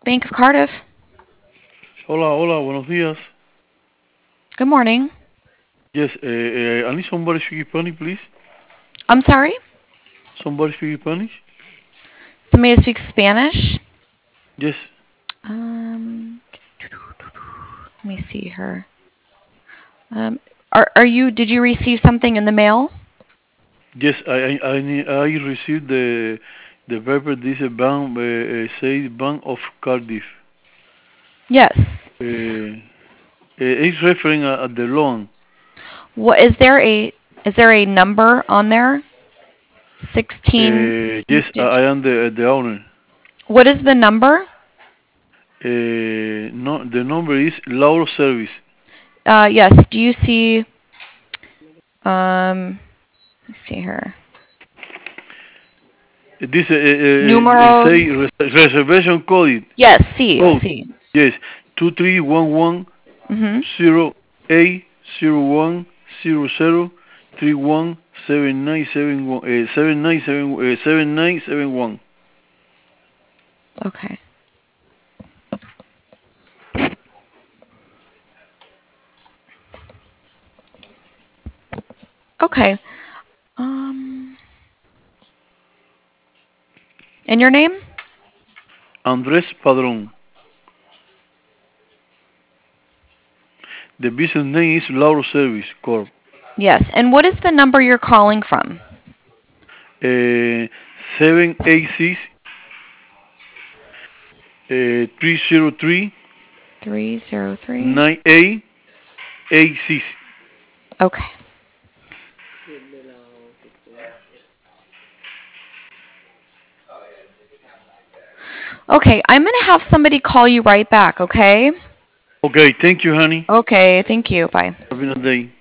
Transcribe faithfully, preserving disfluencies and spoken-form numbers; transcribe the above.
Bank of Cardiff. Hola, hola, buenos días. Good morning. Yes, uh, uh, I need somebody speak Spanish, please. I'm sorry? Somebody speak Spanish? Somebody that speaks Spanish? Yes, Um, let me see her. Um, are, are you, did you receive something in the mail? yes, I I I, need, I received the the paper. This uh, bank uh, uh, say Bank of Cardiff. Yes. Uh, uh, it's referring at, at the loan. What is there a is there a number on there? sixteen Uh, yes, I, I digit. am the the owner. What is the number? Uh, no, the number is Lauro Service. Uh, yes. Do you see um let me see here. This uh, uh, uh, Numeros. say res- reservation code. Yes, see, Code. see. Yes, two three one one Mhm. zero eight zero one zero zero three one seven nine seven one uh, seven nine seven uh, seven nine seven one. Okay. Okay. Um and your name? Andres Padron. The business name is Lauro Service Corp. Yes. And what is the number you're calling from? Uh, seven eight six uh, three zero three three zero three. nine eight eight six. Okay. Okay, I'm going to have somebody call you right back, okay? Okay, thank you, honey. Okay, thank you. Bye. Have a nice day.